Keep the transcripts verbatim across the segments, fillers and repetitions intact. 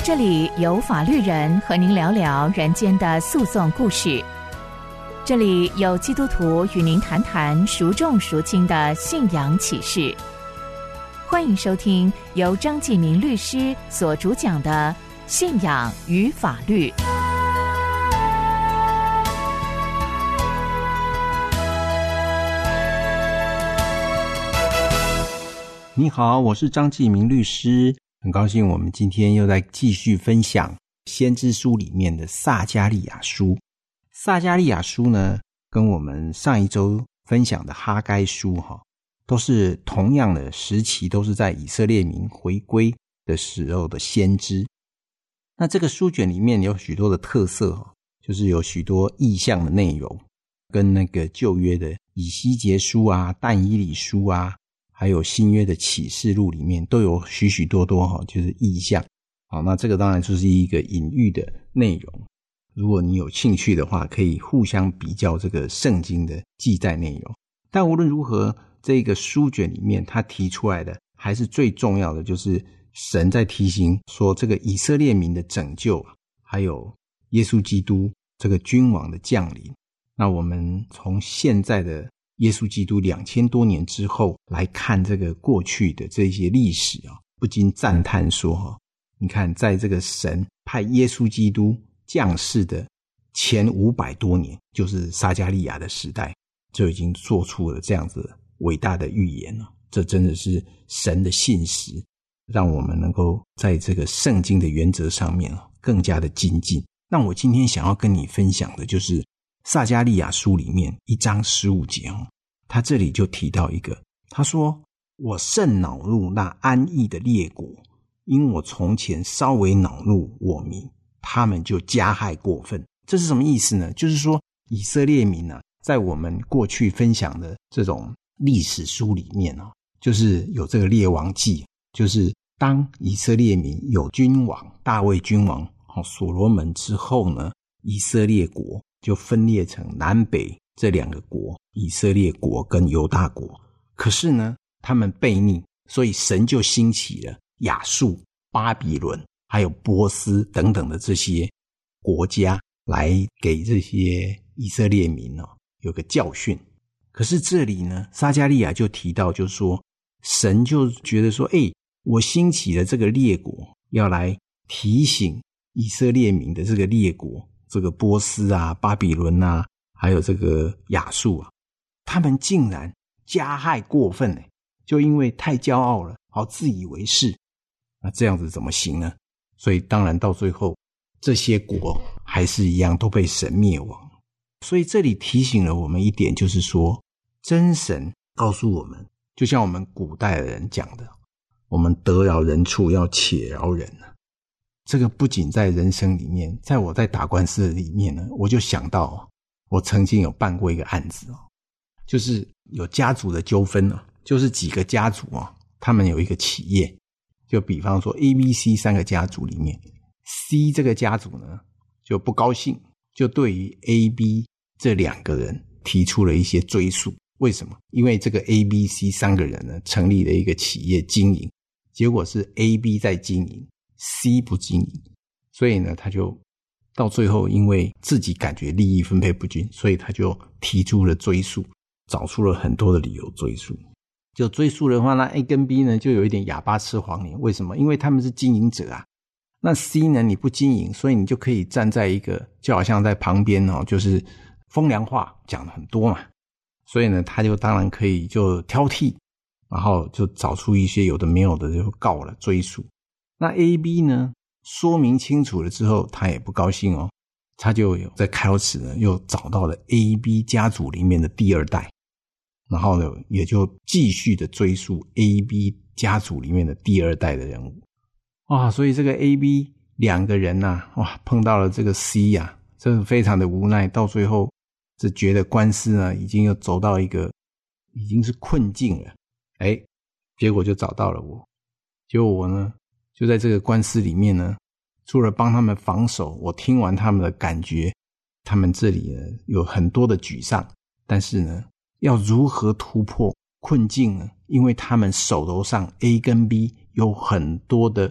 这里有法律人和您聊聊人间的诉讼故事，这里有基督徒与您谈谈孰重孰轻的信仰启示。欢迎收听由张继明律师所主讲的《信仰与法律》。 你好，我是张继明律师，很高兴我们今天又在继续分享先知书里面的撒迦利亚书。撒迦利亚书呢，跟我们上一周分享的哈该书哈，都是同样的时期，都是在以色列民回归的时候的先知。那这个书卷里面有许多的特色，就是有许多意象的内容，跟那个旧约的以西结书啊、但以理书啊，还有新约的启示录里面都有许许多多就是意象。好，那这个当然就是一个隐喻的内容，如果你有兴趣的话，可以互相比较这个圣经的记载内容。但无论如何，这个书卷里面他提出来的还是最重要的，就是神在提醒说这个以色列民的拯救，还有耶稣基督这个君王的降临。那我们从现在的耶稣基督两千多年之后来看这个过去的这些历史啊，不禁赞叹说，你看在这个神派耶稣基督降世的前五百多年，就是撒迦利亚的时代，就已经做出了这样子伟大的预言了。这真的是神的信实，让我们能够在这个圣经的原则上面更加的精进。那我今天想要跟你分享的就是撒迦利亚书里面一章十五节，他这里就提到一个，他说，我甚恼怒那安逸的列国，因我从前稍微恼怒我民，他们就加害过分。这是什么意思呢？就是说以色列民啊，在我们过去分享的这种历史书里面啊，就是有这个列王记，就是当以色列民有君王大卫君王所罗门之后呢，以色列国就分裂成南北这两个国，以色列国跟犹大国。可是呢，他们悖逆，所以神就兴起了亚述、巴比伦还有波斯等等的这些国家，来给这些以色列民哦有个教训。可是这里呢，撒迦利亚就提到，就是说神就觉得说，诶，我兴起了这个列国，要来提醒以色列民的这个列国，这个波斯啊、巴比伦啊，还有这个亚述啊，他们竟然加害过分呢，就因为太骄傲了，好自以为是。那这样子怎么行呢？所以当然到最后，这些国还是一样都被神灭亡。所以这里提醒了我们一点，就是说真神告诉我们，就像我们古代的人讲的，我们得饶人处要且饶人啊。这个不仅在人生里面，在我在打官司里面呢，我就想到我曾经有办过一个案子，就是有家族的纠纷，就是几个家族他们有一个企业，就比方说 A、B、C 三个家族里面， C 这个家族呢就不高兴，就对于 A、B 这两个人提出了一些追诉。为什么？因为这个 A、B、C 三个人呢成立了一个企业经营，结果是 A、B 在经营， C 不经营，所以呢他就到最后因为自己感觉利益分配不均，所以他就提出了追诉，找出了很多的理由追诉。就追诉的话，那 A 跟 B 呢就有一点哑巴吃黄连。为什么？因为他们是经营者啊。那 C 呢你不经营，所以你就可以站在一个就好像在旁边哦，就是风凉话讲的很多嘛，所以呢他就当然可以就挑剔，然后就找出一些有的没有的就告了追诉。那 A、B 呢说明清楚了之后，他也不高兴哦，他就有在开始呢又找到了 A、B 家族里面的第二代，然后呢也就继续的追溯 A、B 家族里面的第二代的人物。哇，所以这个 A、B 两个人啊，哇，碰到了这个 C 啊，真的非常的无奈，到最后只觉得官司呢已经又走到一个已经是困境了。诶，结果就找到了我。结果我呢就在这个官司里面呢，除了帮他们防守，我听完他们的感觉，他们这里呢有很多的沮丧，但是呢要如何突破困境呢？因为他们手头上 A 跟 B 有很多的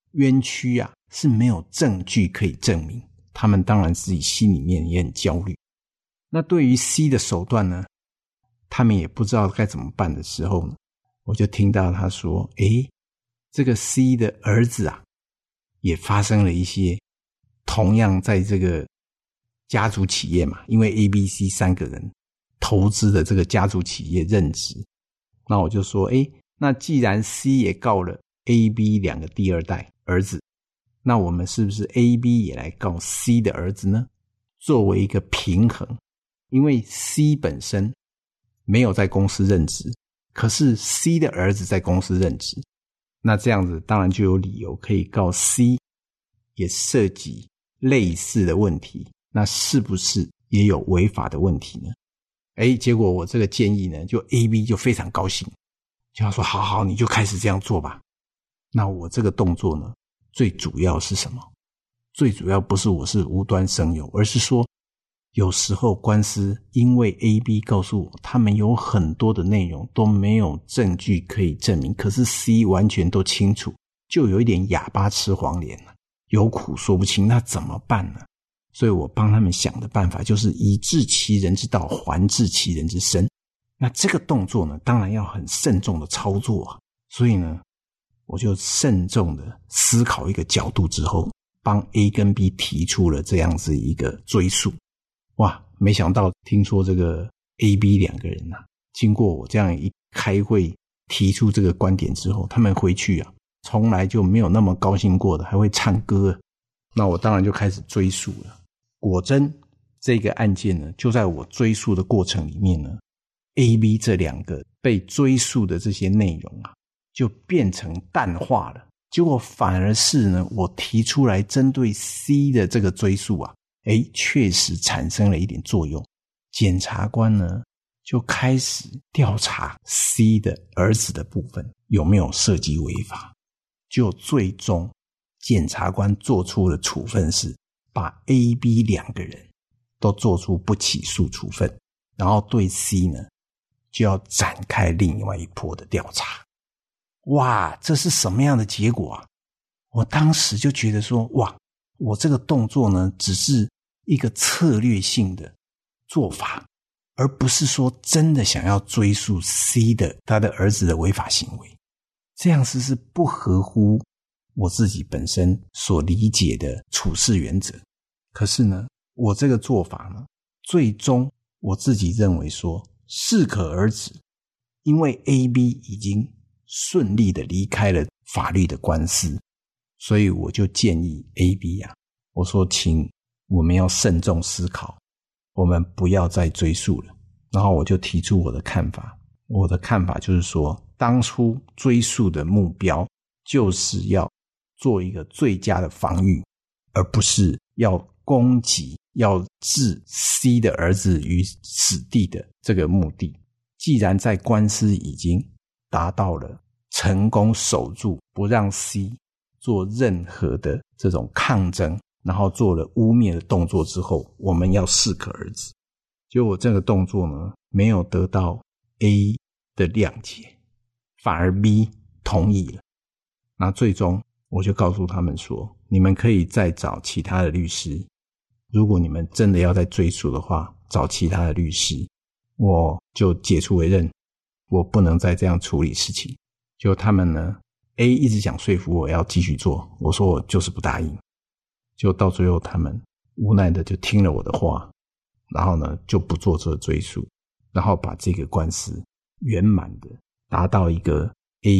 冤屈啊是没有证据可以证明，他们当然自己心里面也很焦虑。那对于 C 的手段呢，他们也不知道该怎么办的时候呢，我就听到他说，诶，这个 C 的儿子啊也发生了一些同样在这个家族企业嘛，因为 A、B、C 三个人投资的这个家族企业任职。那我就说，诶，那既然 C 也告了 A、B 两个第二代儿子，那我们是不是 A、B 也来告 C 的儿子呢？作为一个平衡，因为 C 本身没有在公司任职，可是 C 的儿子在公司任职，那这样子当然就有理由可以告 C 也涉及类似的问题，那是不是也有违法的问题呢？诶，结果我这个建议呢，就 A、B 就非常高兴，就要说好好，你就开始这样做吧。那我这个动作呢，最主要是什么？最主要不是我是无端生有，而是说有时候官司因为 A、B 告诉我他们有很多的内容都没有证据可以证明，可是 C 完全都清楚，就有一点哑巴吃黄连了，有苦说不清，那怎么办呢？所以我帮他们想的办法就是以治其人之道，还治其人之身。那这个动作呢，当然要很慎重的操作啊。所以呢，我就慎重的思考一个角度之后，帮 A 跟 B 提出了这样子一个追诉。哇，没想到听说这个 A、B 两个人啊，经过我这样一开会提出这个观点之后，他们回去啊，从来就没有那么高兴过的，还会唱歌。那我当然就开始追诉了。果真这个案件呢，就在我追诉的过程里面呢， A、B 这两个被追诉的这些内容啊，就变成淡化了。结果反而是呢，我提出来针对 C 的这个追诉啊，诶，确实产生了一点作用。检察官呢，就开始调查 C 的儿子的部分有没有涉及违法。就最终检察官做出了处分是把 A、B 两个人都做出不起诉处分，然后对 C 呢就要展开另外一波的调查。哇，这是什么样的结果啊？我当时就觉得说，哇，我这个动作呢只是一个策略性的做法，而不是说真的想要追溯 C 的他的儿子的违法行为。这样子是不合乎我自己本身所理解的处事原则。可是呢，我这个做法呢，最终我自己认为说适可而止，因为 A、B 已经顺利的离开了法律的官司，所以我就建议 A、B 啊，我说请我们要慎重思考，我们不要再追诉了。然后我就提出我的看法，我的看法就是说，当初追诉的目标就是要做一个最佳的防御，而不是要攻击要置 C 的儿子于死地的这个目的。既然在官司已经达到了成功守住不让 C 做任何的这种抗争，然后做了污蔑的动作之后，我们要适可而止。就我这个动作呢，没有得到 A 的谅解，反而 B 同意了。那最终我就告诉他们说，你们可以再找其他的律师，如果你们真的要再追诉的话，找其他的律师，我就解除委任，我不能再这样处理事情。就他们呢 A 一直想说服我要继续做，我说我就是不答应。就到最后他们无奈的就听了我的话，然后呢就不做这个追诉，然后把这个官司圆满的达到一个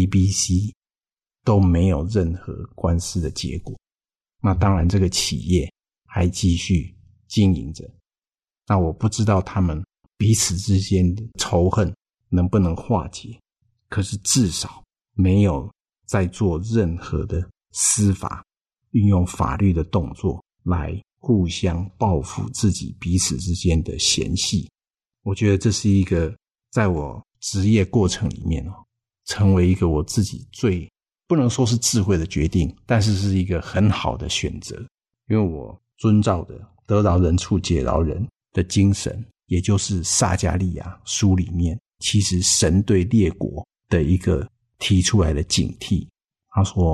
A、B、C 都没有任何官司的结果。那当然这个企业还继续经营着，那我不知道他们彼此之间的仇恨能不能化解，可是至少没有在做任何的司法运用法律的动作来互相报复自己彼此之间的嫌隙。我觉得这是一个在我职业过程里面哦，成为一个我自己最不能说是智慧的决定，但是是一个很好的选择。因为我遵照的得饶人处且饶人的精神，也就是撒迦利亚书里面其实神对列国的一个提出来的警惕。他说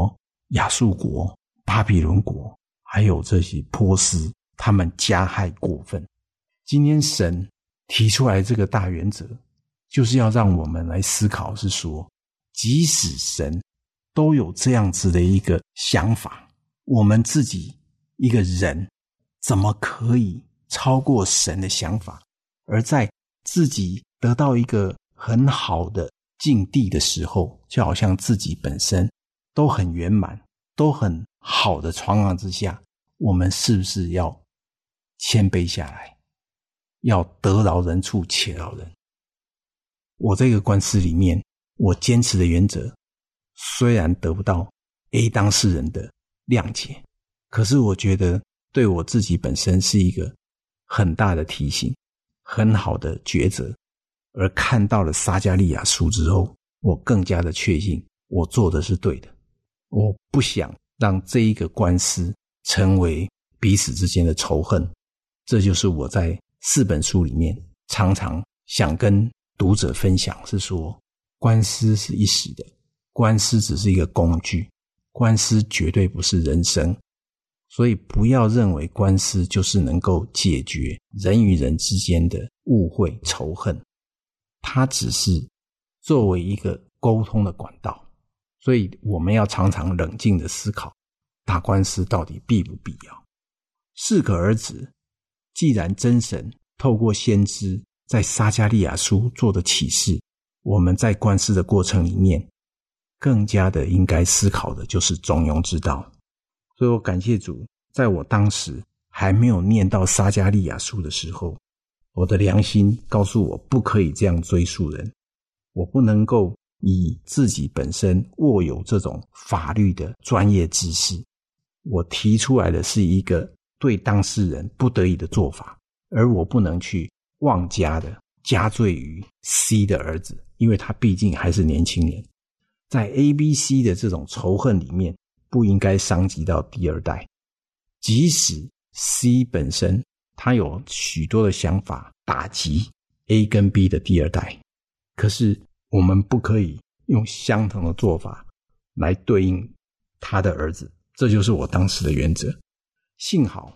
亚述国、巴比伦国还有这些波斯，他们加害过分。今天神提出来这个大原则，就是要让我们来思考，是说即使神都有这样子的一个想法，我们自己一个人怎么可以超过神的想法，而在自己得到一个很好的境地的时候，就好像自己本身都很圆满，都很好的状况之下，我们是不是要谦卑下来，要得饶人处且饶人？我这个官司里面，我坚持的原则虽然得不到 A 当事人的谅解，可是我觉得对我自己本身是一个很大的提醒，很好的抉择。而看到了撒迦利亚书之后，我更加的确信我做的是对的。我不想让这一个官司成为彼此之间的仇恨，这就是我在四本书里面常常想跟读者分享，是说官司是一时的，官司只是一个工具，官司绝对不是人生。所以不要认为官司就是能够解决人与人之间的误会仇恨，它只是作为一个沟通的管道。所以我们要常常冷静的思考，打官司到底必不必要。适可而止，既然真神透过先知在撒迦利亚书做的启示，我们在官司的过程里面更加的应该思考的就是中庸之道。所以我感谢主，在我当时还没有念到撒迦利亚书的时候，我的良心告诉我不可以这样追诉人，我不能够以自己本身握有这种法律的专业知识，我提出来的是一个对当事人不得已的做法，而我不能去妄加的加罪于 C 的儿子，因为他毕竟还是年轻人。在 A、B、C 的这种仇恨里面，不应该伤及到第二代。即使 C 本身他有许多的想法打击 A 跟 B 的第二代，可是我们不可以用相同的做法来对应他的儿子，这就是我当时的原则。幸好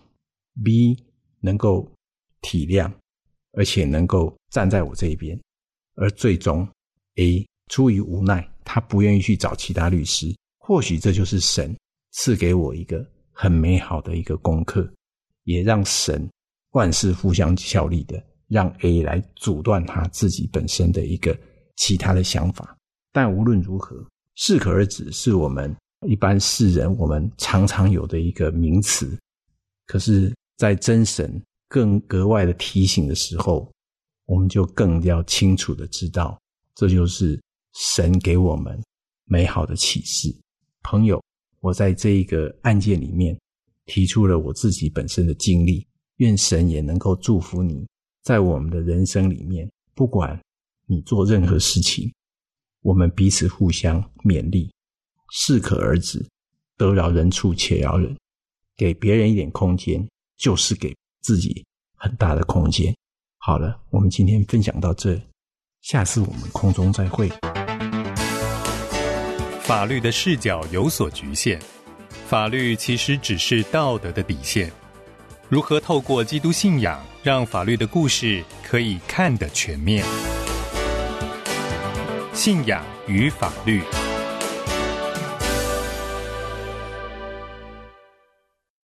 B 能够体谅，而且能够站在我这一边，而最终 A 出于无奈，他不愿意去找其他律师。或许这就是神赐给我一个很美好的一个功课，也让神万事互相效力的让 A 来阻断他自己本身的一个其他的想法。但无论如何，适可而止是我们一般世人我们常常有的一个名词，可是在真神更格外的提醒的时候，我们就更要清楚的知道，这就是神给我们美好的启示。朋友，我在这一个案件里面提出了我自己本身的经历，愿神也能够祝福你，在我们的人生里面，不管你做任何事情，我们彼此互相勉励，适可而止，得饶人处且饶人，给别人一点空间，就是给自己很大的空间。好了，我们今天分享到这，下次我们空中再会。 法律的视角有所局限，法律其实只是道德的底线。如何透过基督信仰，让法律的故事可以看得全面？信仰与法律。